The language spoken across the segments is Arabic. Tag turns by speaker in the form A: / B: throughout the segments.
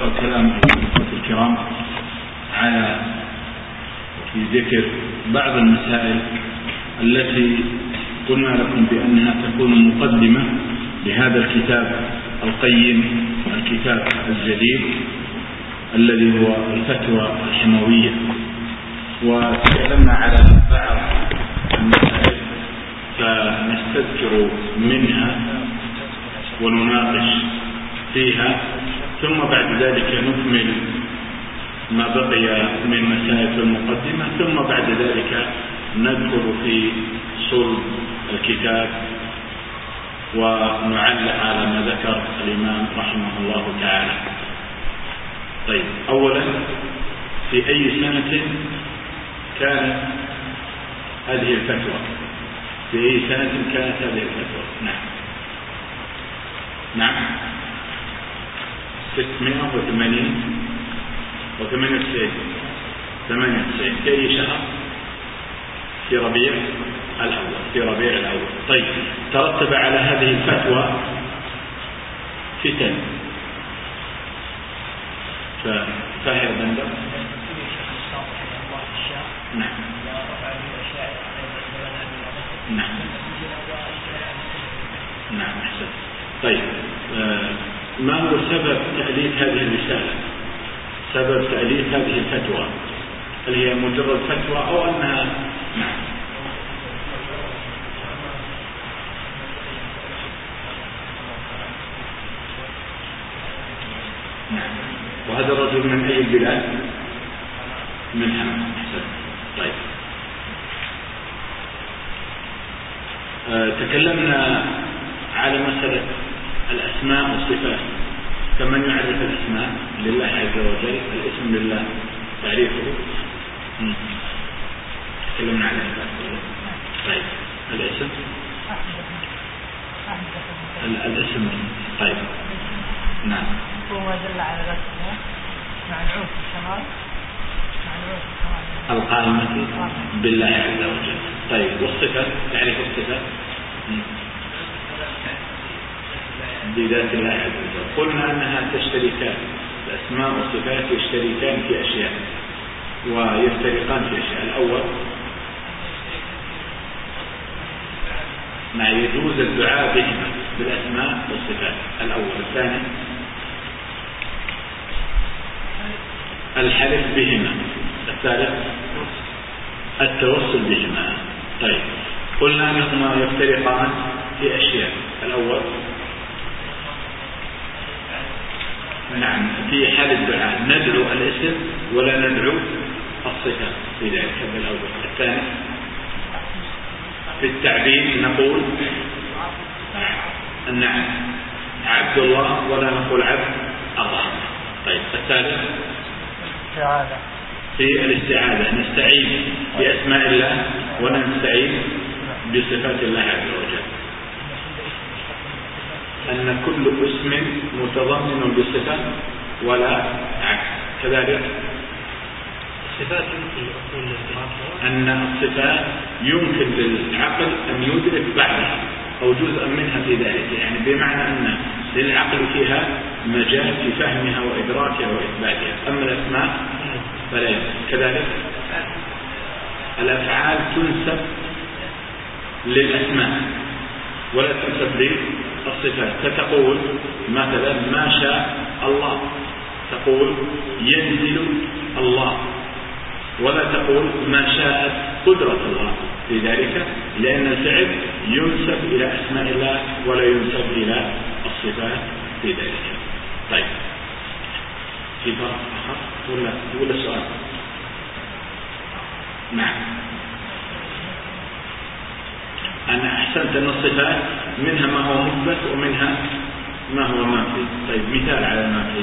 A: الكلام الأخوة الكرام على ذكر بعض المسائل التي قلنا لكم بأنها تكون مقدمة لهذا الكتاب القيم، الكتاب الجديد الذي هو الفتوى الحموية. وتكلمنا على بعض المسائل فنستذكر منها ونناقش فيها، ثم بعد ذلك نكمل ما بقي من مسائل المقدمة، ثم بعد ذلك ندخل في صلب الكتاب ونعلق على ما ذكر الإمام رحمه الله تعالى. طيب، أولا في أي سنة كانت هذه الفتوى؟ في أي سنة كانت هذه الفتوى؟ نعم 698 في أي شهر؟ في ربيع الأول. طيب، ترتب على هذه الفتوى فتن، فهي بندر. نعم أحسن. طيب، ما هو سبب تأليف هذه الرسالة؟ سبب تأليف هذه الفتوى، هل هي مجرد فتوى أو أنها وهذا الرجل من أي البلاد؟ من حمد. أحسن. طيب، تكلمنا على مسألة الأسماء والصفات، كمن يعرف الأسماء لله عز وجل، الاسم لله تعريفه، تكلمنا على ذلك. طيب، الاسم طيب، نعم،
B: هو ما دل على ذلك معلوم الكمال
A: القائمة بالله عز وجل. طيب، والصفة، تعرف الصفة بذات الله عز وجل. قلنا أنها تشتركان، الأسماء والصفات يشتركان في أشياء ويفترقان في أشياء. الأول ما يجوز الدعاء بهما بالأسماء والصفات الأول. الثاني الحلف بهما. الثالث التوسل بهما. طيب، قلنا أنهما يفترقان في أشياء. الأول نعم، في حال الدعاء ندعو الاسم ولا ندعو الصفة في ذلك الأول. الثاني في التعبيد نقول نعم عبد الله ولا نقول عبد الرحمن. طيب، الثالث في الاستعاذة نستعين بأسماء الله ولا نستعين بصفات الله عز وجل، أن كل اسم متضمن بصفة ولا عكس. كذلك
C: الصفات يمكن
A: أن الصفات يمكن للعقل أن يدرك بعضها أو جزءا منها في ذلك، يعني بمعنى أن للعقل فيها مجال في فهمها وإدراكها وإثباتها. أما الأسماء فلا يمكن. كذلك الأفعال تنسب للأسماء ولا تنسب للصفات، فتقول مثلا ما شاء الله، تقول ينزل الله، ولا تقول ما شاءت قدرة الله في ذلك، لأن الفعل ينسب إلى أسماء الله ولا ينسب إلى الصفات في ذلك. طيب، في فرق آخر ولا سؤال؟ نعم، أنا أحسنت أن الصفات منها ما هو مثبت ومنها ما هو منفي. طيب، مثال على المنفي،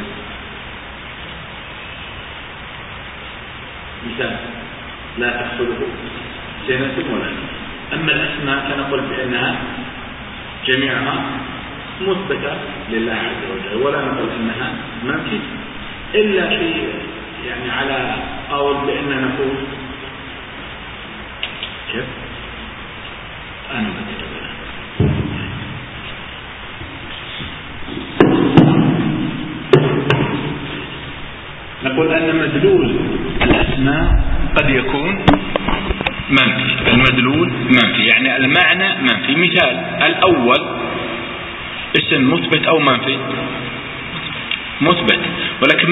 A: مثال لا تأخذه سنة ولا نوم. أما الأسماء فنقول بأنها جميعها مثبتة لله عز وجل، ولا نقول أنها منفي إلا في يعني على قول بأننا نقول كيف أنا بكتب نقول أن مدلول الأسماء قد يكون منفي. المدلول منفي يعني المعنى منفي. مثال الأول اسم مثبت أو منفي؟ مثبت، ولكن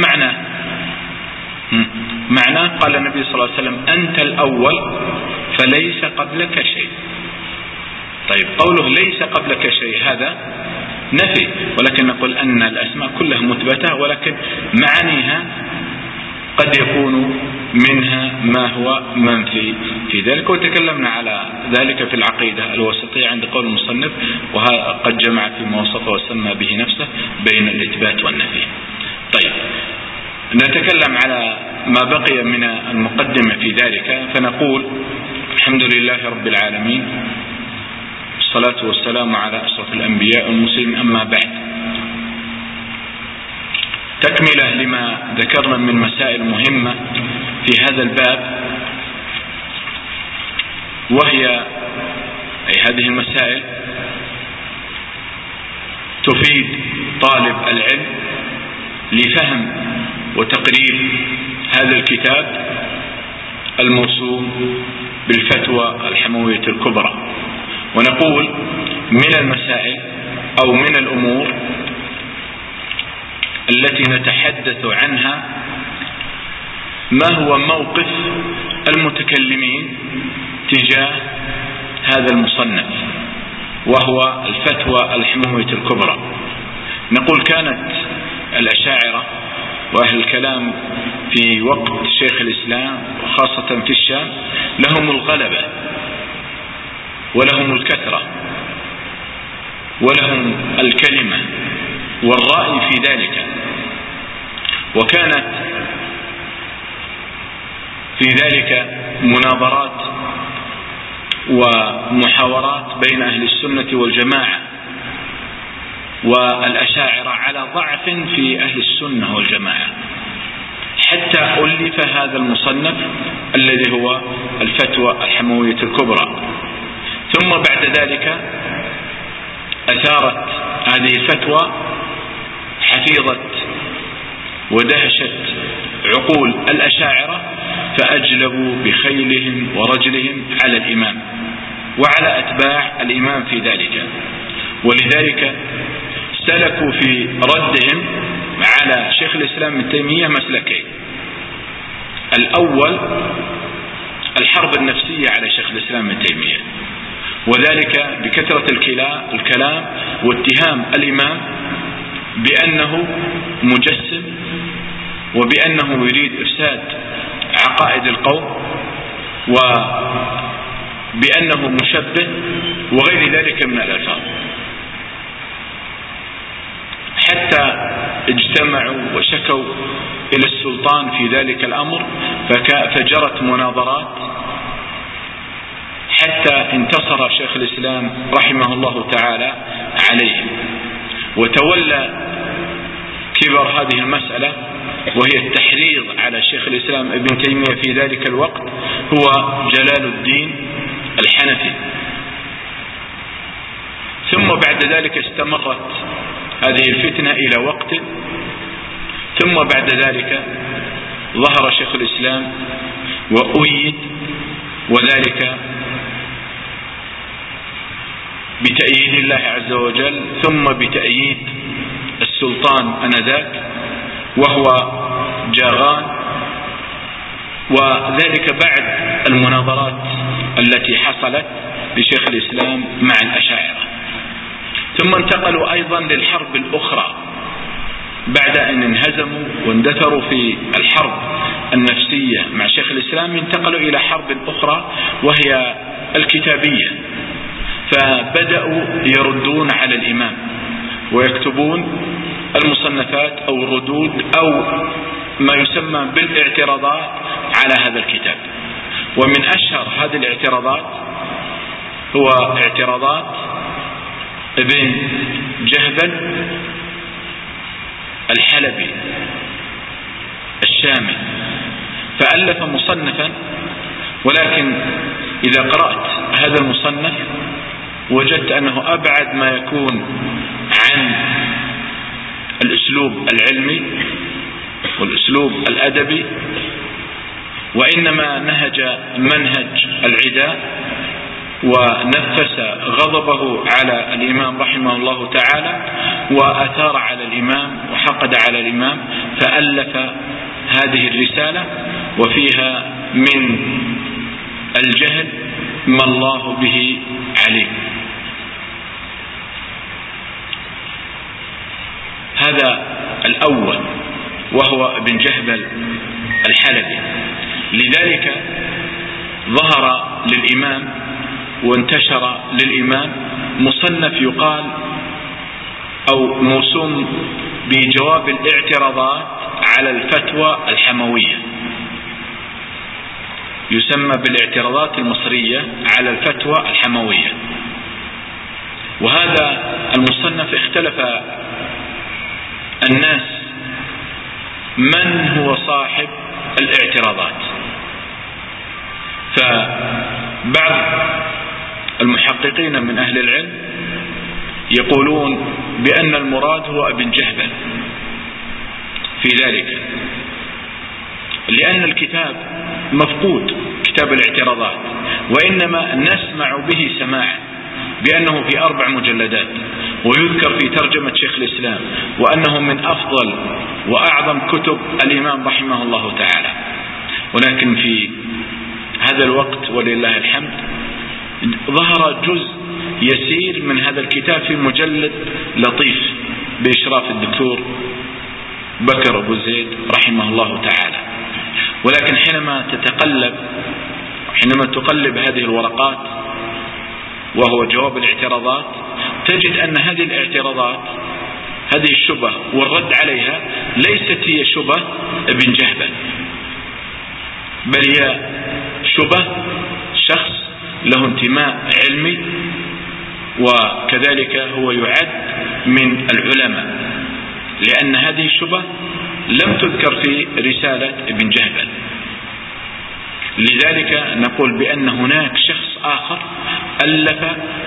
A: معناه قال النبي صلى الله عليه وسلم أنت الأول فليس قبلك شيء. طيب قوله ليس قبلك شيء هذا نفي، ولكن نقول أن الأسماء كلها مثبتة، ولكن معانيها قد يكون منها ما هو منفي في ذلك. وتكلمنا على ذلك في العقيدة الوسطية عند قول المصنف، وقد جمع فيما وصفه وسمى به نفسه بين الإثبات والنفي. طيب نتكلم على ما بقي من المقدمة في ذلك، فنقول الحمد لله رب العالمين، الصلاة والسلام على أشرف الأنبياء والمرسلين، أما بعد. تكملة لما ذكرنا من مسائل مهمة في هذا الباب، وهي أي هذه المسائل تفيد طالب العلم لفهم وتقريب هذا الكتاب الموسوم بالفتوى الحموية الكبرى. ونقول من المسائل أو من الأمور التي نتحدث عنها ما هو موقف المتكلمين تجاه هذا المصنف، وهو الفتوى الحموية الكبرى. نقول كانت الأشاعرة وأهل الكلام في وقت شيخ الإسلام وخاصة في الشام لهم الغلبة ولهم الكثرة ولهم الكلمة والرأي في ذلك، وكانت في ذلك مناظرات ومحاورات بين أهل السنة والجماعة والأشاعرة على ضعف في أهل السنة والجماعة، حتى ألف هذا المصنف الذي هو الفتوى الحموية الكبرى. ثم بعد ذلك أثارت هذه الفتوى حفيظة ودهشت عقول الأشاعرة، فأجلبوا بخيلهم ورجلهم على الإمام وعلى أتباع الإمام في ذلك. ولذلك سلكوا في ردهم على شيخ الإسلام ابن تيمية مسلكين. الأول الحرب النفسية على شيخ الإسلام ابن تيمية، وذلك بكثرة الكلام واتهام الإمام بأنه مجسم، وبأنه يريد إفساد عقائد القوم، وبأنه مشبه وغير ذلك من الألفاظ، حتى اجتمعوا وشكوا إلى السلطان في ذلك الأمر، فجرت مناظرات حتى انتصر شيخ الإسلام رحمه الله تعالى عليهم. وتولى كبر هذه المسألة وهي التحريض على شيخ الإسلام ابن تيمية في ذلك الوقت هو جلال الدين الحنفي. ثم بعد ذلك استمرت هذه الفتنة إلى وقت، ثم بعد ذلك ظهر شيخ الإسلام وأيد، وذلك بتأييد الله عز وجل ثم بتأييد السلطان آنذاك وهو جاغان، وذلك بعد المناظرات التي حصلت لشيخ الإسلام مع الأشاعرة. ثم انتقلوا أيضا للحرب الأخرى بعد أن انهزموا واندثروا في الحرب النفسية مع شيخ الإسلام، انتقلوا إلى حرب أخرى وهي الكتابية، فبدأوا يردون على الإمام ويكتبون المصنفات أو الردود أو ما يسمى بالاعتراضات على هذا الكتاب. ومن أشهر هذه الاعتراضات هو اعتراضات ابن جهبل الحلبي الشامي، فألف مصنفا، ولكن إذا قرأت هذا المصنف وجدت أنه أبعد ما يكون عن الأسلوب العلمي والأسلوب الأدبي، وإنما نهج منهج العداء ونفس غضبه على الإمام رحمه الله تعالى، وأثار على الإمام وحقد على الإمام، فألف هذه الرسالة وفيها من الجهل ما الله به عليم. هذا الأول وهو ابن جهبل الحلبي. لذلك ظهر للإمام وانتشر للإمام مصنف يقال أو موسوم بجواب الاعتراضات على الفتوى الحموية، يسمى بالاعتراضات المصرية على الفتوى الحموية. وهذا المصنف اختلف الناس من هو صاحب الاعتراضات، فبعض المحققين من أهل العلم يقولون بأن المراد هو ابن جهبل في ذلك، لأن الكتاب مفقود، كتاب الاعتراضات، وإنما نسمع به سماعا بأنه في 4 مجلدات، ويذكر في ترجمة شيخ الإسلام وأنه من أفضل وأعظم كتب الإمام رحمه الله تعالى. ولكن في هذا الوقت ولله الحمد ظهر جزء يسير من هذا الكتاب في مجلد لطيف بإشراف الدكتور بكر أبو زيد رحمه الله تعالى. ولكن حينما تقلب هذه الورقات وهو جواب الاعتراضات، تجد أن هذه الاعتراضات، هذه الشبه والرد عليها، ليست هي شبه ابن جهبل، بل هي شبه شخص له انتماء علمي، وكذلك هو يعد من العلماء، لأن هذه الشبه لم تذكر في رسالة ابن جهبل. لذلك نقول بأن هناك شخص آخر ألف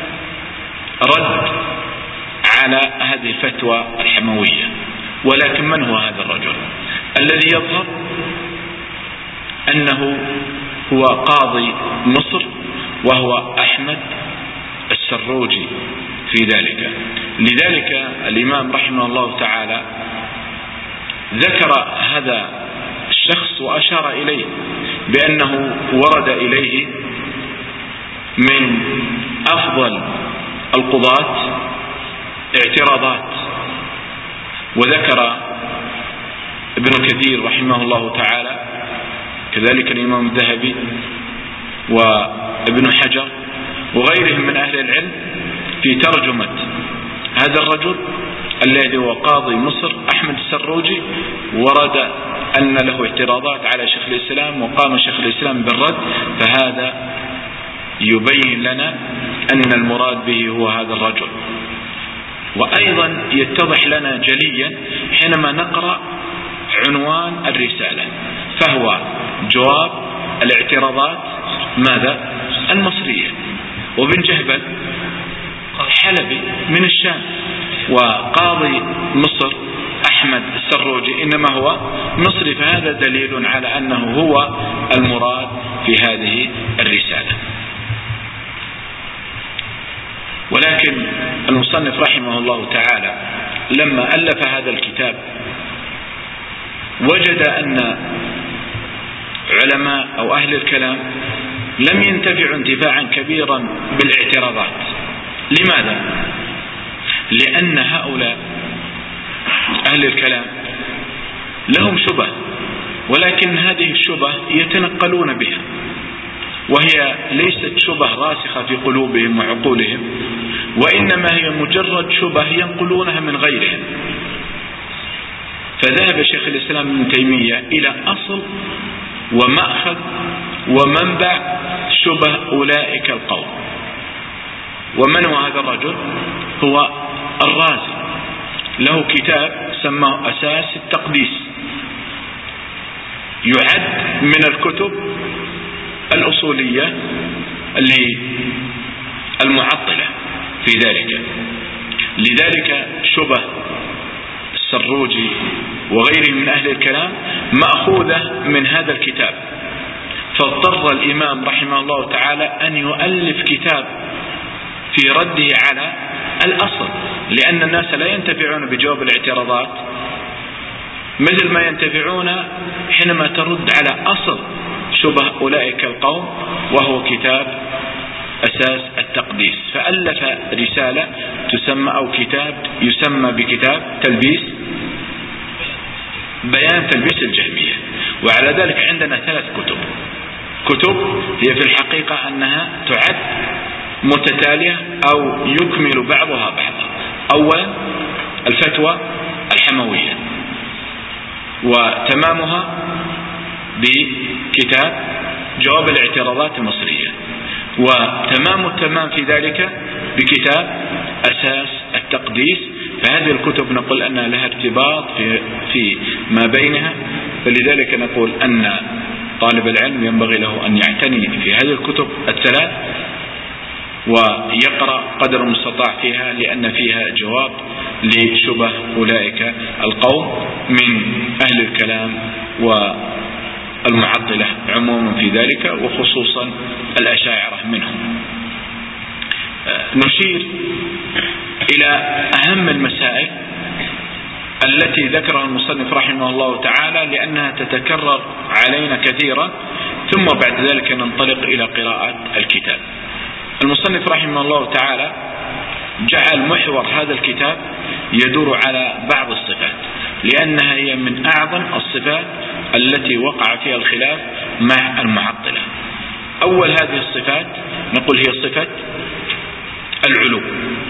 A: رد على هذه الفتوى الحموية. ولكن من هو هذا الرجل؟ الذي يظهر أنه هو قاضي مصر، وهو أحمد السروجي في ذلك. لذلك الإمام رحمه الله تعالى ذكر هذا الشخص وأشار إليه بأنه ورد إليه من أفضل القضاة اعتراضات. وذكر ابن كثير رحمه الله تعالى، كذلك الإمام الذهبي وابن حجر وغيرهم من أهل العلم في ترجمة هذا الرجل الذي هو قاضي مصر أحمد السروجي، ورد أن له اعتراضات على شيخ الإسلام وقام شيخ الإسلام بالرد. فهذا يبين لنا أن المراد به هو هذا الرجل. وأيضا يتضح لنا جليا حينما نقرأ عنوان الرسالة، فهو جواب الاعتراضات ماذا؟ المصرية. وابن جهبل حلبي من الشام، وقاضي مصر أحمد السروجي إنما هو مصري، فهذا دليل على أنه هو المراد في هذه الرسالة. ولكن المصنف رحمه الله تعالى لما ألف هذا الكتاب وجد أن علماء أو أهل الكلام لم ينتفعوا انتفاعا كبيرا بالاعتراضات. لماذا؟ لأن هؤلاء أهل الكلام لهم شبه، ولكن هذه الشبه يتنقلون بها، وهي ليست شبه راسخة في قلوبهم وعقولهم، وإنما هي مجرد شبه ينقلونها من غيرهم. فذهب شيخ الإسلام ابن تيمية إلى أصل ومأخذ ومنبع شبه أولئك القوم. ومن هو هذا الرجل؟ هو الرازي، له كتاب سماه أساس التقديس، يعد من الكتب الأصولية للمعطلة في ذلك. لذلك شبه السروجي وغيره من أهل الكلام مأخوذة من هذا الكتاب، فاضطر الإمام رحمه الله تعالى أن يؤلف كتاب في رده على الأصل، لأن الناس لا ينتفعون بجواب الاعتراضات مثل ما ينتفعون حينما ترد على أصل شبه أولئك القوم، وهو كتاب أساس التقديس. فألف رسالة تسمى أو كتاب يسمى بكتاب بيان تلبيس الجهمية. وعلى ذلك عندنا 3 كتب هي في الحقيقة أنها تعد متتالية أو يكمل بعضها بعضا. أولا الفتوى الحموية، وتمامها بكتاب جواب الاعتراضات المصرية، وتمام التمام في ذلك بكتاب أساس التقديس. فهذه الكتب نقول أن لها ارتباط في ما بينها، فلذلك نقول أن طالب العلم ينبغي له أن يعتني في هذه الكتب ال3 ويقرأ قدر المستطاع فيها، لأن فيها جواب لشبه أولئك القوم من أهل الكلام والمعطلة عموما في ذلك، وخصوصا الأشاعرة منهم. نشير إلى أهم المسائل التي ذكرها المصنف رحمه الله تعالى لأنها تتكرر علينا كثيرا، ثم بعد ذلك ننطلق إلى قراءة الكتاب. المصنف رحمه الله تعالى جعل محور هذا الكتاب يدور على بعض الصفات، لأنها هي من أعظم الصفات التي وقع فيها الخلاف مع المعطلة. أول هذه الصفات نقول هي صفة العلو.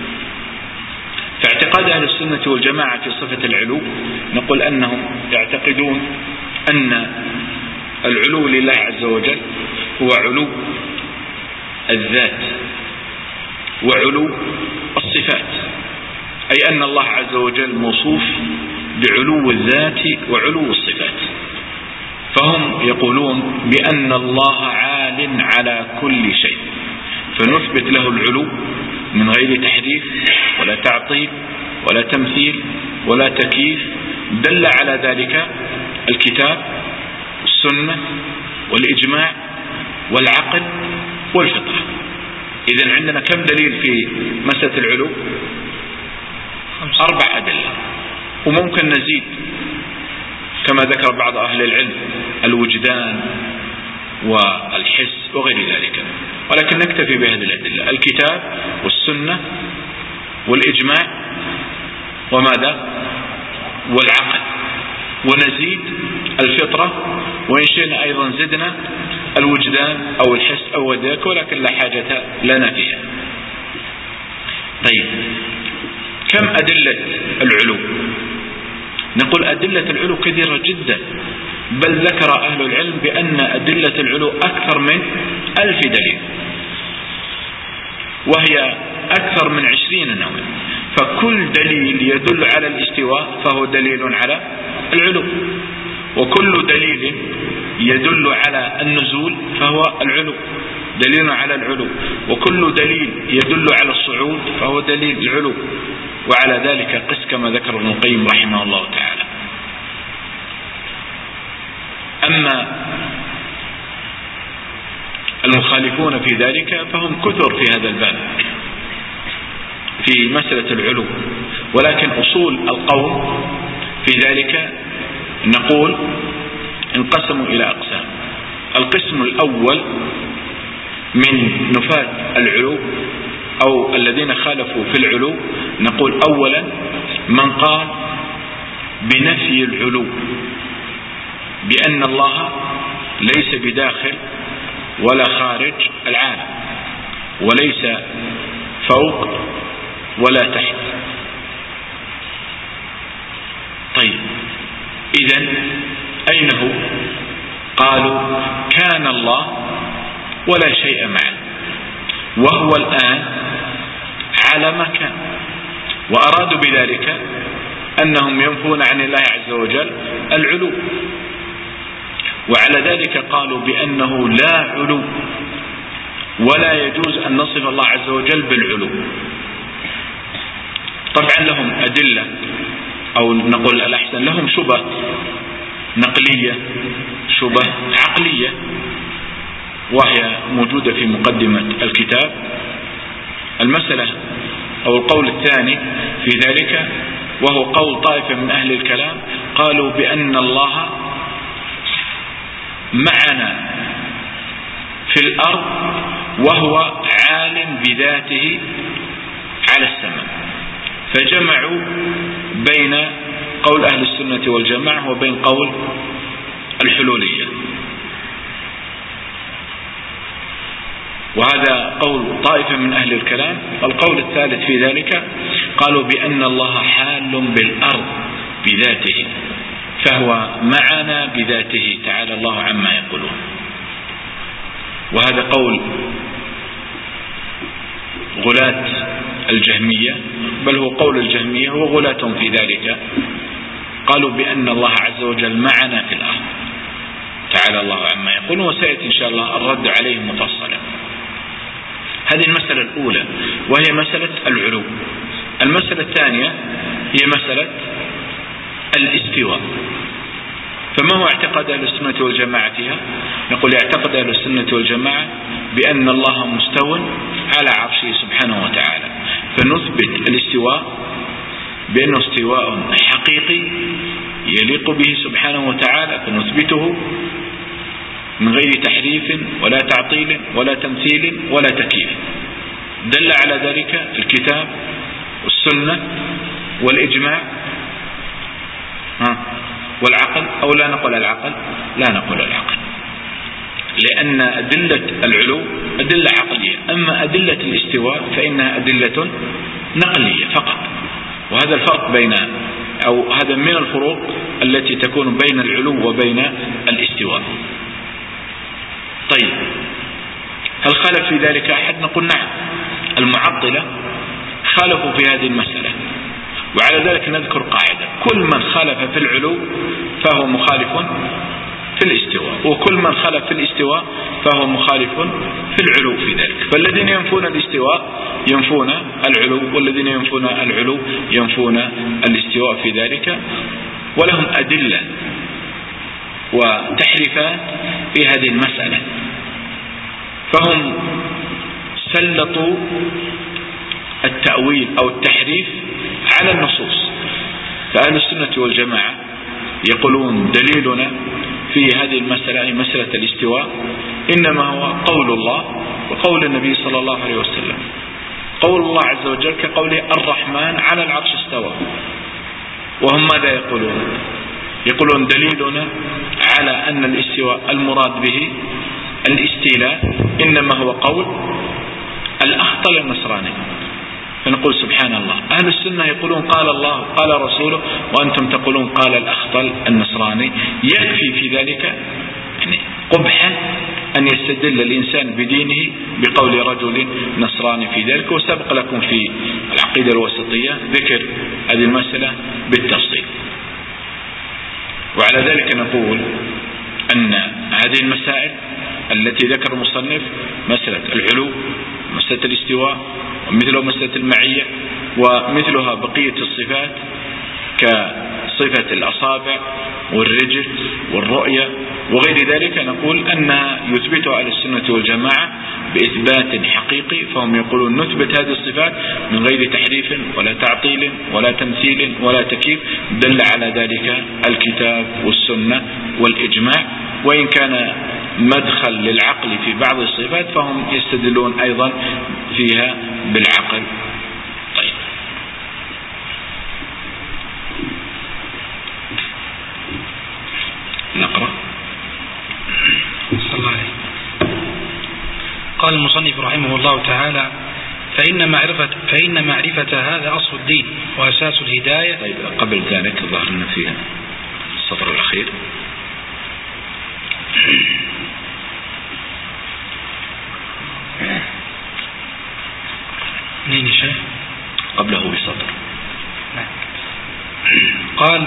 A: فاعتقاد أهل السنة والجماعة في صفة العلو نقول أنهم يعتقدون أن العلو لله عز وجل هو علو الذات وعلو الصفات، أي أن الله عز وجل موصوف بعلو الذات وعلو الصفات. فهم يقولون بأن الله عال على كل شيء، فنثبت له العلو من غير تحريف ولا تعطيل ولا تمثيل ولا تكييف. دل على ذلك الكتاب والسنة والإجماع والعقل والفطرة. إذن عندنا كم دليل في مسألة العلو؟ 4 أدلة، وممكن نزيد كما ذكر بعض أهل العلم الوجدان والحس وغير ذلك، ولكن نكتفي بهذه الأدلة: الكتاب والسنة والإجماع وماذا؟ والعقل، ونزيد الفطرة، وإن شئنا أيضا زدنا الوجدان أو الحس أو ذاك، ولكن لا حاجة لنا فيها. طيب، كم أدلة العلو؟ نقول أدلة العلو كثيرة جدا، بل ذكر أهل العلم بأن أدلة العلو أكثر من 1000 دليل، وهي أكثر من 20 نوعا. فكل دليل يدل على الاستواء فهو دليل على العلو، وكل دليل يدل على النزول فهو العلو دليل على العلو، وكل دليل يدل على الصعود فهو دليل العلو، وعلى ذلك قس كما ذكر ابن القيم رحمه الله تعالى. أما المخالفون في ذلك فهم كثر في هذا الباب في مسألة العلو، ولكن أصول القوم في ذلك نقول انقسموا إلى أقسام. القسم الأول من نفاة العلو أو الذين خالفوا في العلو، نقول أولا من قال بنفي العلو، بأن الله ليس بداخل ولا خارج العالم، وليس فوق ولا تحت. طيب، إذن أين هو؟ قالوا كان الله ولا شيء معه، وهو الآن على ما كان، وأرادوا بذلك أنهم ينفون عن الله عز وجل العلو، وعلى ذلك قالوا بأنه لا علو ولا يجوز أن نصف الله عز وجل بالعلو. طبعا لهم أدلة أو نقول الأحسن لهم شبه نقلية، شبه عقلية، وهي موجودة في مقدمة الكتاب. المسألة أو القول الثاني في ذلك وهو قول طائفة من أهل الكلام، قالوا بأن الله معنا في الأرض وهو عالم بذاته على السماء، فجمعوا بين قول أهل السنة والجماعة وبين قول الحلولية. وهذا قول طائفة من أهل الكلام. القول الثالث في ذلك قالوا بأن الله حال بالأرض بذاته، فهو معنا بذاته تعالى الله عما يقولون. وهذا قول غلاة الجهمية، بل هو قول الجهمية وغلاتهم في ذلك، قالوا بأن الله عز وجل معنا في الأرض تعالى الله عما يقولون، وسيأتي إن شاء الله الرد عليهم مفصلا. هذه المسألة الأولى وهي مسألة العلو. المسألة الثانية هي مسألة الاستواء. فما هو اعتقاد أهل السنة والجماعة فيها؟ نقول يعتقد أهل السنة والجماعة بأن الله مستو على عرشه سبحانه وتعالى، فنثبت الاستواء بأنه استواء حقيقي يليق به سبحانه وتعالى، فنثبته من غير تحريف ولا تعطيل ولا تمثيل ولا تكييف. دل على ذلك الكتاب والسنة والإجماع والعقل، أو لا نقول العقل، لا نقول العقل، لأن أدلة العلو أدلة عقلية، أما أدلة الاستواء فإنها أدلة نقلية فقط. وهذا الفرق بين، أو هذا من الفروق التي تكون بين العلو وبين الاستواء. طيب، هل خالف في ذلك أحد؟ نقول نعم، المعطلة خالفوا في هذه المسألة. وعلى ذلك نذكر قاعدة: كل من خالف في العلو فهو مخالف في الاستواء، وكل من خالف في الاستواء فهو مخالف في العلو في ذلك. فالذين ينفون الاستواء ينفون العلو، والذين ينفون العلو ينفون الاستواء في ذلك، ولهم أدلة وتحريفات في هذه المسألة. فهم سلطوا التأويل أو التحريف على النصوص. فأهل السنة والجماعة يقولون دليلنا في هذه المسألة، مسألة الاستواء، إنما هو قول الله وقول النبي صلى الله عليه وسلم. قول الله عز وجل كقوله: الرحمن على العرش استوى. وهم ماذا يقولون؟ يقولون دليلنا على أن الاستواء المراد به الاستيلاء إنما هو قول الأخطل النصراني. فنقول سبحان الله، أهل السنة يقولون قال الله قال رسوله، وأنتم تقولون قال الأخطل النصراني. يكفي في ذلك يعني قبحا أن يستدل الإنسان بدينه بقول رجل نصراني في ذلك. وسبق لكم في العقيدة الوسطية ذكر هذه المسألة بالتفصيل. وعلى ذلك نقول أن هذه المسائل التي ذكر المصنف، مسألة العلو، مسألة الاستواء، ومثلها مسألة المعية، ومثلها بقية الصفات كصفة الأصابع والرجل والرؤية وغير ذلك، نقول أنها يثبتها أهل السنة والجماعة بإثبات حقيقي. فهم يقولون نثبت هذه الصفات من غير تحريف ولا تعطيل ولا تمثيل ولا تكييف. دل على ذلك الكتاب والسنة والإجماع. وإن كان مدخل للعقل في بعض الصفات فهم يستدلون أيضا فيها بالعقل. طيب، نقرأ.
C: صلى الله عليه. قال المصنف رحمه الله تعالى: فإن معرفة هذا أصل الدين وأساس الهداية.
A: طيب، قبل ذلك ظهرنا فيها السطر الأخير:
C: نين شيء
A: قبله بسطر.
C: قال: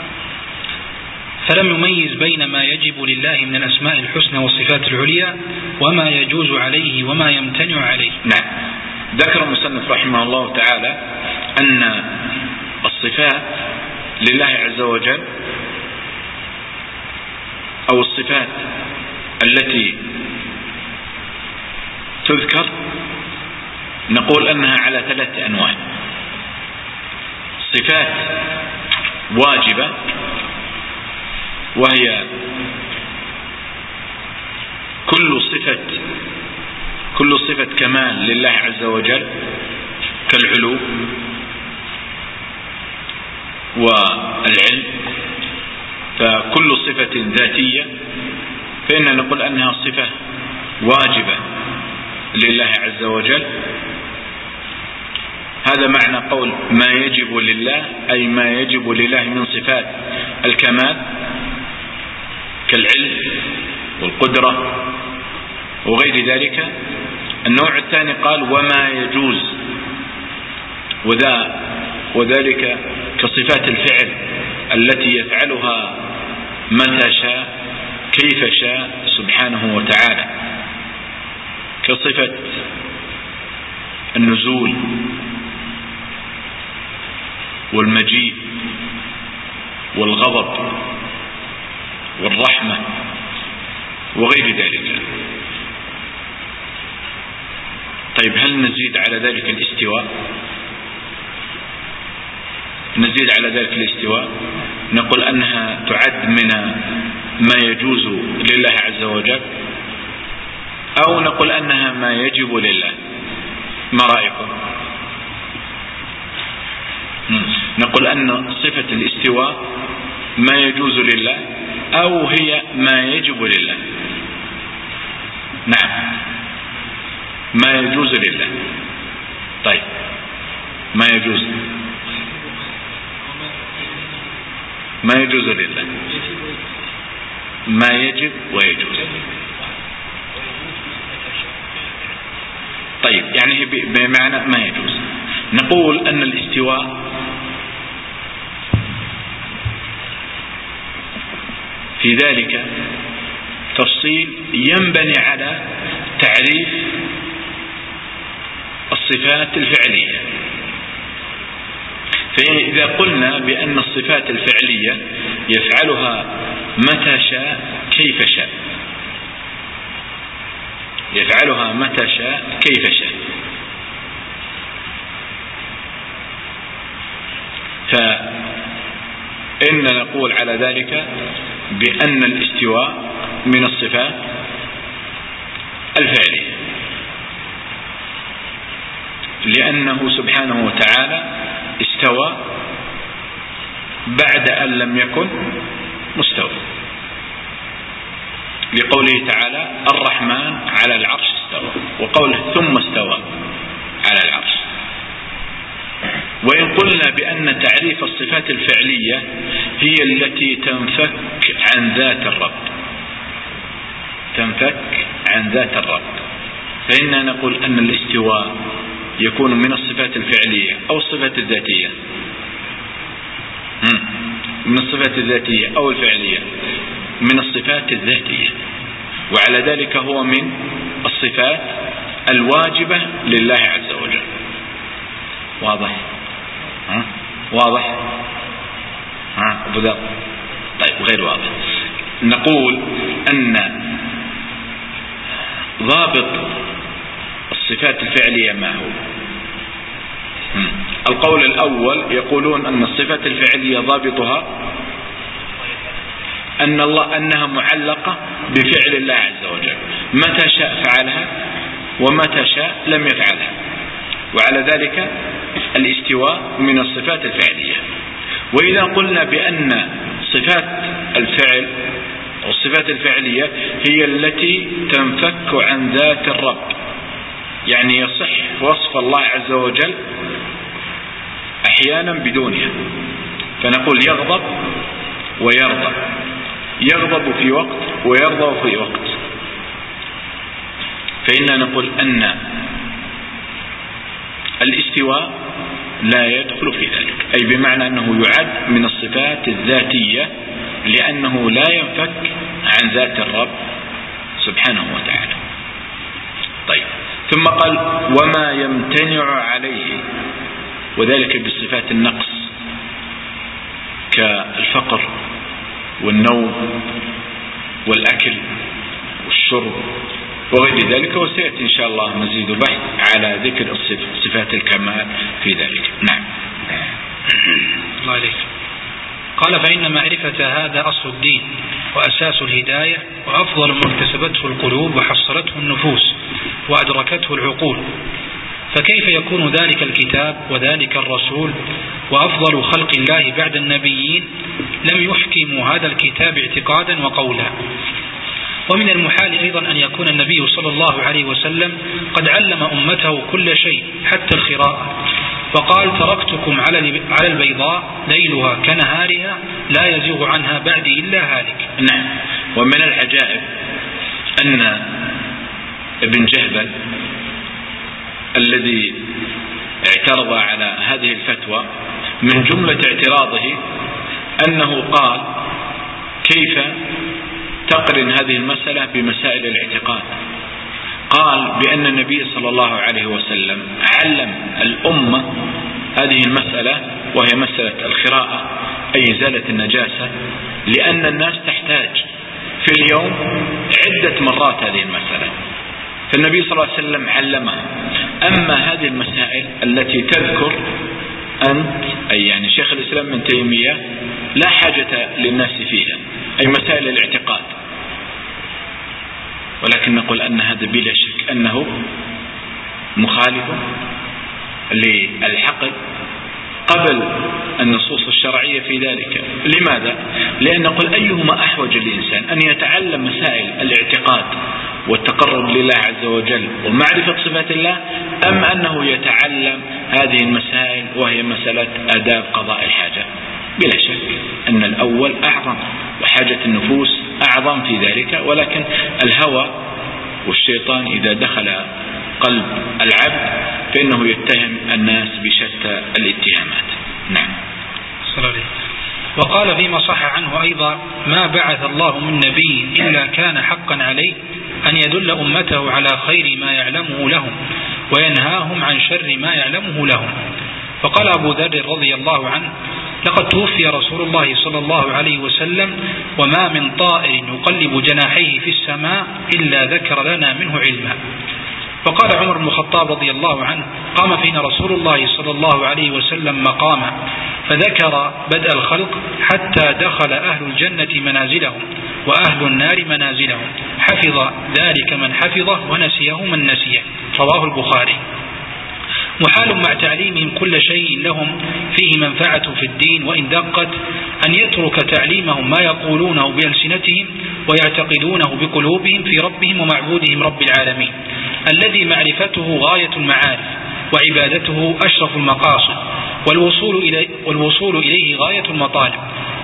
C: فلم يميز بين ما يجب لله من الأسماء الحسنى والصفات العليا وما يجوز عليه وما يمتنع عليه.
A: نعم، ذكر المصنف رحمه الله تعالى أن الصفات لله عز وجل أو الصفات التي تذكر نقول أنها على 3 أنواع. صفات واجبة وهي كل صفة كمال لله عز وجل كالعلو والعلم، فكل صفة ذاتية فإننا نقول أنها صفة واجبة لله عز وجل. هذا معنى قول ما يجب لله، أي ما يجب لله من صفات الكمال كالعلم والقدرة وغير ذلك. النوع الثاني قال وما يجوز، وذلك كصفات الفعل التي يفعلها متى شاء كيف شاء سبحانه وتعالى، كصفة النزول والمجيء والغضب والرحمة وغير ذلك. طيب هل نزيد على ذلك الاستواء؟ نزيد على ذلك الاستواء، نقول أنها تعد من ما يجوز لله عز وجل، أو نقول أنها ما يجب لله؟ ما رأيكم؟ نقول أن صفة الاستواء ما يجوز لله أو هي ما يجب لله؟ نعم، ما يجوز لله. طيب ما يجوز لله، ما يجب ويجوز. طيب يعني بمعنى ما يجوز. نقول أن الاستواء في ذلك تفصيل ينبني على تعريف الصفات الفعلية. فإذا قلنا بأن الصفات الفعلية يفعلها متى شاء كيف شاء، يفعلها متى شاء كيف شاء، فإن نقول على ذلك بأن الاستواء من الصفات الفعلية، لأنه سبحانه وتعالى استوى بعد أن لم يكن مستوى، لقوله تعالى الرحمن على العرش استوى، وقوله ثم استوى على العرش. وإن قلنا بأن تعريف الصفات الفعلية هي التي تنفك عن ذات الرب، تنفك عن ذات الرب، فإننا نقول أن الاستواء يكون من الصفات الفعلية أو الصفات الذاتية، من الصفات الذاتية أو الفعلية، من الصفات الذاتية، وعلى ذلك هو من الصفات الواجبة لله عز وجل. واضح؟ واضح؟ أبو ذر؟ طيب غير واضح. نقول أن ضابط الصفات الفعلية ما هو؟ القول الأول يقولون أن الصفات الفعلية ضابطها أن الله أنها معلقة بفعل الله عز وجل، متى شاء فعلها ومتى شاء لم يفعلها، وعلى ذلك الاستواء من الصفات الفعلية. وإذا قلنا بأن صفات الفعل أو الصفات الفعلية هي التي تنفك عن ذات الرب، يعني يصح وصف الله عز وجل أحيانا بدونها، فنقول يغضب ويرضى، يغضب في وقت ويرضى في وقت، فإننا نقول أن الاستواء لا يدخل في ذلك، أي بمعنى أنه يعد من الصفات الذاتية لأنه لا ينفك عن ذات الرب سبحانه وتعالى. طيب ثم قال وما يمتنع عليه، وذلك بصفات النقص كالفقر والنوم والأكل والشرب وغير ذلك، وسيأتي إن شاء الله مزيد البحث على ذكر صفات الكمال في ذلك. نعم.
C: الله عليك. قال: فإن معرفة هذا أصل الدين وأساس الهداية وأفضل ما اكتسبته القلوب وحصلته النفوس وأدركته العقول، فكيف يكون ذلك الكتاب وذلك الرسول وأفضل خلق الله بعد النبيين لم يحكموا هذا الكتاب اعتقادا وقولا؟ ومن المحال أيضا أن يكون النبي صلى الله عليه وسلم قد علم أمته كل شيء حتى القراءة، وقال: تركتكم على البيضاء ليلها كنهارها لا يزيغ عنها بعدي إلا هالك.
A: نعم. ومن العجائب أن ابن جهبل الذي اعترض على هذه الفتوى من جملة اعتراضه أنه قال: كيف تقرن هذه المسألة بمسائل الاعتقاد؟ قال بأن النبي صلى الله عليه وسلم علم الأمة هذه المسألة، وهي مسألة القراءة أي إزالة النجاسة، لأن الناس تحتاج في اليوم عدة مرات هذه المسألة، فالنبي صلى الله عليه وسلم علمها. أما هذه المسائل التي تذكر أنت أي يعني شيخ الإسلام ابن تيمية لا حاجة للناس فيها، أي مسائل الاعتقاد، ولكن نقول أن هذا بلا شك أنه مخالف للحق قبل النصوص الشرعية في ذلك. لماذا؟ لأن نقول أيهما أحوج الإنسان أن يتعلم مسائل الاعتقاد والتقرب لله عز وجل ومعرفة صفات الله، أم أنه يتعلم هذه المسائل وهي مسألة آداب قضاء الحاجة؟ بلا شك أن الأول أعظم وحاجة النفوس أعظم في ذلك، ولكن الهوى والشيطان إذا دخل قلب العبد فإنه يتهم الناس بشتى الاتهامات. نعم.
C: وقال فيما صح عنه أيضا: ما بعث الله من نبي إلا كان حقا عليه أن يدل أمته على خير ما يعلمه لهم وينهاهم عن شر ما يعلمه لهم. فقال أبو ذر رضي الله عنه: لقد توفي رسول الله صلى الله عليه وسلم وما من طائر يقلب جناحيه في السماء إلا ذكر لنا منه علما. وقال عمر بن الخطاب رضي الله عنه: قام فينا رسول الله صلى الله عليه وسلم مقاما فذكر بدء الخلق حتى دخل أهل الجنة منازلهم وأهل النار منازلهم، حفظ ذلك من حفظه ونسيه من نسيه. رواه البخاري. محال مع تعليمهم كل شيء لهم فيه منفعة في الدين وإن دقت أن يترك تعليمهم ما يقولونه بألسنتهم ويعتقدونه بقلوبهم في ربهم ومعبودهم رب العالمين، الذي معرفته غاية المعارف وعبادته أشرف المقاصد والوصول إليه غاية المطالب،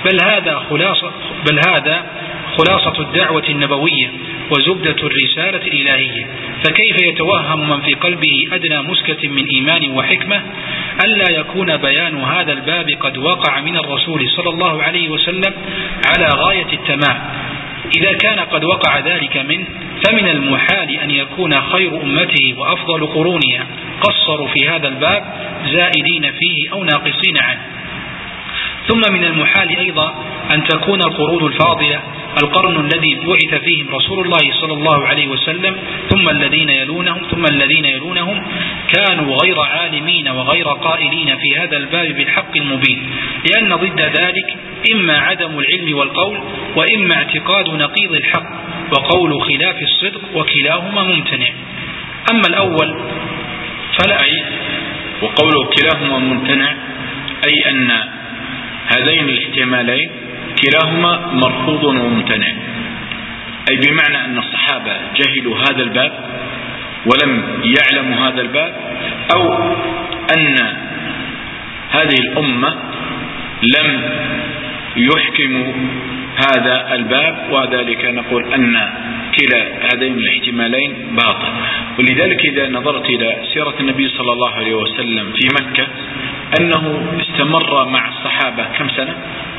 C: بل هذا خلاصة الدعوة النبوية وزبدة الرسالة الإلهية. فكيف يتوهم من في قلبه أدنى مسكة من إيمان وحكمة ألا يكون بيان هذا الباب قد وقع من الرسول صلى الله عليه وسلم على غاية التمام؟ إذا كان قد وقع ذلك منه فمن المحال أن يكون خير أمته وأفضل قرونها قصروا في هذا الباب زائدين فيه أو ناقصين عنه. ثم من المحال أيضا أن تكون القرون الفاضلة القرن الذي بعث فيهم رسول الله صلى الله عليه وسلم ثم الذين يلونهم كانوا غير عالمين وغير قائلين في هذا الباب بالحق المبين، لأن ضد ذلك إما عدم العلم والقول وإما اعتقاد نقيض الحق وقول خلاف الصدق، وكلاهما ممتنع. أما الأول فلا
A: وقول كلاهما ممتنع أي أن هذين الاحتمالين كلاهما مرفوض وممتنع، أي بمعنى أن الصحابة جهلوا هذا الباب ولم يعلموا هذا الباب، أو أن هذه الأمة لم يحكموا هذا الباب، وذلك نقول أن كلا هذين الاحتمالين باطل. ولذلك إذا نظرت إلى سيرة النبي صلى الله عليه وسلم في مكة أنه استمر مع الصحابة كم سنة؟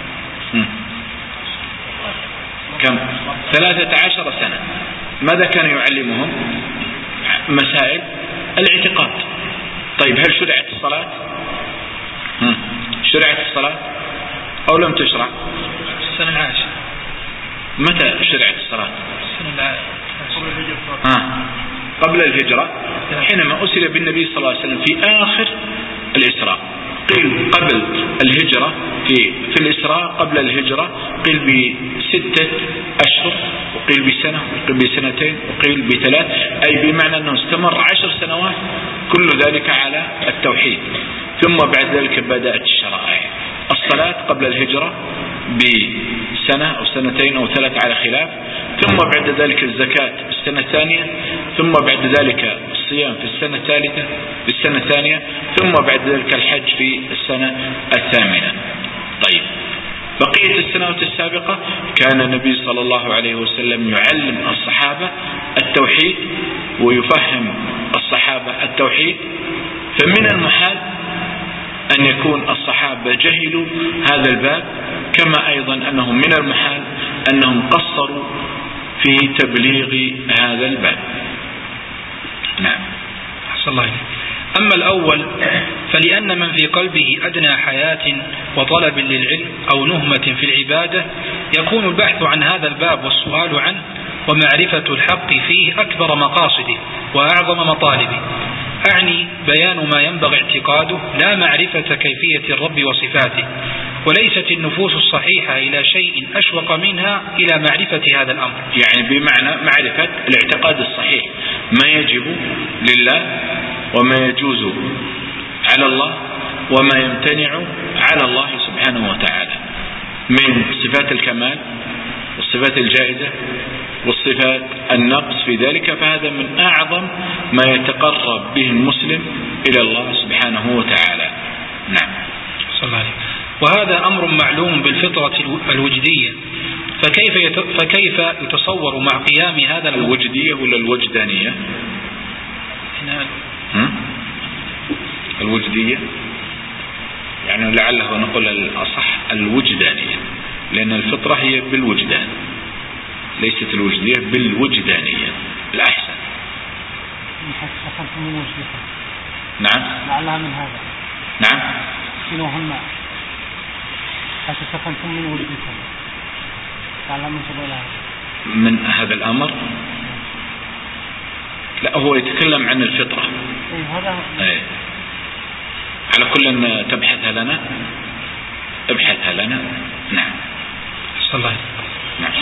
A: كم؟ 13 سنة. ماذا كان يعلمهم؟ مسائل الاعتقاد. طيب هل شرعت الصلاة؟ شرعت الصلاة؟ أو لم تشرع؟
C: السنة العاشرة.
A: متى شرعت الصلاة؟
C: السنة العاشرة
A: قبل الهجرة، حينما أسر بالنبي صلى الله عليه وسلم في آخر الإسراء. قيل قبل الهجرة في الإسراء قبل الهجرة، قيل ب6 أشهر، وقيل بسنة، وقيل بسنتين، وقيل ب3، أي بمعنى أنه استمر 10 سنوات كل ذلك على التوحيد. ثم بعد ذلك بدأت الشرائع. الصلاة قبل الهجرة بسنة أو سنتين أو 3 على خلاف، ثم بعد ذلك الزكاة في السنة الثانية، ثم بعد ذلك الصيام في السنة الثالثة في السنة الثانية، ثم بعد ذلك الحج في السنة الثامنة. طيب، بقية السنوات السابقة كان النبي صلى الله عليه وسلم يعلم الصحابة التوحيد ويفهم الصحابة التوحيد، فمن المحال أن يكون الصحابة جهلوا هذا الباب، كما أيضا أنهم من المحال أنهم قصروا في تبليغ هذا الباب. نعم.
C: أحسن الله. أما الأول فلأن من في قلبه أدنى حياة وطلب للعلم أو نهمة في العبادة يكون البحث عن هذا الباب والسؤال عنه ومعرفة الحق فيه أكبر مقاصده وأعظم مطالبه، أعني بيان ما ينبغي اعتقاده لا معرفة كيفية الرب وصفاته. وليست النفوس الصحيحة إلى شيء أشوق منها إلى معرفة هذا الأمر،
A: يعني بمعنى معرفة الاعتقاد الصحيح، ما يجب لله وما يجوز على الله وما يمتنع على الله سبحانه وتعالى من صفات الكمال والصفات الجائزة والصفات النقص في ذلك، فهذا من أعظم ما يتقرب به المسلم إلى الله سبحانه وتعالى. نعم.
C: وهذا أمر معلوم بالفطرة الوجدية، فكيف يتصور مع قيام هذا
A: الوجدية ولا الوجدانية؟ الوجدية يعني لعله نقول الأصح الوجدانية، لأن الفطرة هي بالوجدان، ليست الوجدية بالوجدانية الأحسن. نعم.
B: لعلها من هذا.
A: نعم.
B: شنوهن حتى سكنتم من وجدكم تعلم
A: من هذا الأمر. لا، هو يتكلم عن الفطرة.
B: إيه.
A: على كل تبحثها لنا، ابحثها لنا. نعم.
C: صلى الله.
A: نعم.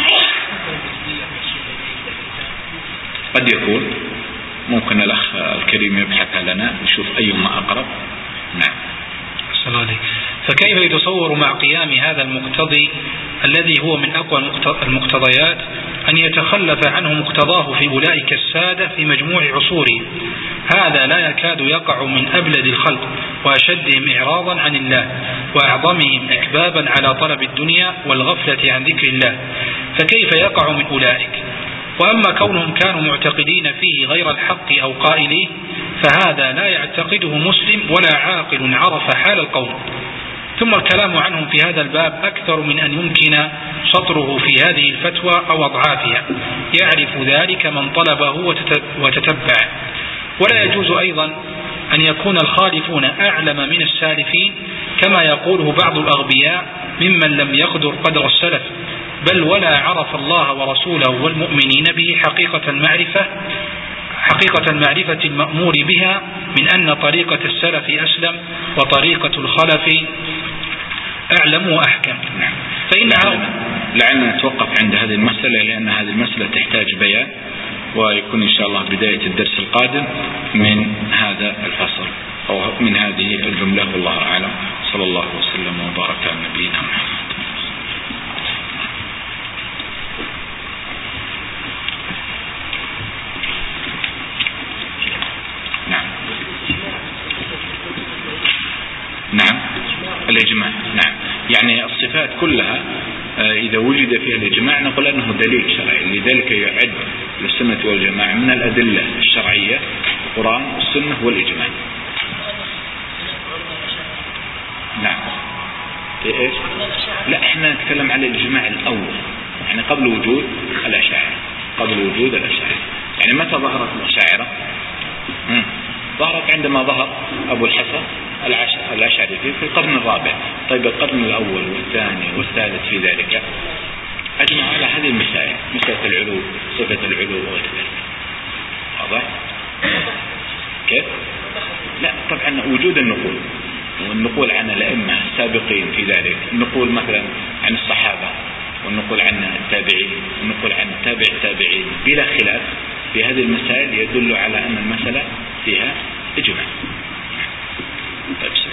A: قد يكون ممكن الأخ الكريم يبحثها لنا نشوف أيما أقرب. نعم.
C: صلى الله عليه. فكيف يتصور مع قيام هذا المقتضي الذي هو من أقوى المقتضيات أن يتخلف عنه مقتضاه في أولئك السادة في مجموع عصوره؟ هذا لا يكاد يقع من أبلد الخلق وأشدهم إعراضا عن الله وأعظمهم إكبابا على طلب الدنيا والغفلة عن ذكر الله، فكيف يقع من أولئك؟ وأما كونهم كانوا معتقدين فيه غير الحق أو قائليه فهذا لا يعتقده مسلم ولا عاقل عرف حال القوم. ثم الكلام عنهم في هذا الباب أكثر من أن يمكن سطره في هذه الفتوى أو أضعافها، يعرف ذلك من طلبه وتتبع. ولا يجوز أيضا أن يكون الخالفون أعلم من السالفين كما يقوله بعض الأغبياء ممن لم يقدر قدر السلف، بل ولا عرف الله ورسوله والمؤمنين به حقيقة المعرفة المأمور بها من أن طريقة السلف أسلم وطريقة الخلف أعلم وأحكم.
A: لعلنا نتوقف عند هذه المسألة، لأن هذه المسألة تحتاج بيان، ويكون إن شاء الله بداية الدرس القادم من هذا الفصل أو من هذه الجملة، والله أعلم. صلى الله وسلم وبارك على نبينا محمد. نعم. الإجماع. نعم. يعني الصفات كلها إذا وجد فيها الإجماع نقول أنه دليل شرعي، لذلك يعد للسنة والجماعة من الأدلة الشرعية القرآن والسنة والإجماع. نعم. إيش؟ لا، إحنا نتكلم على الإجماع الأول، يعني قبل وجود الأشاعرة. يعني متى ظهرت الأشاعرة؟ ظهرت عندما ظهر أبو الحسن الأشعري في القرن الرابع. طيب القرن الأول والثاني والثالث في ذلك أجمعوا على هذه المسائل، مسألة العلو، صفة العلو وغير ذلك. واضح؟ كيف؟ لا طبعا وجود النقول، والنقول عن الأئمة السابقين في ذلك، النقول مثلا عن الصحابة، والنقول عن التابعين، والنقول عن تابع التابعين بلا خلاف في هذه المسائل يدل على أن المسألة فيها إجماع. طيب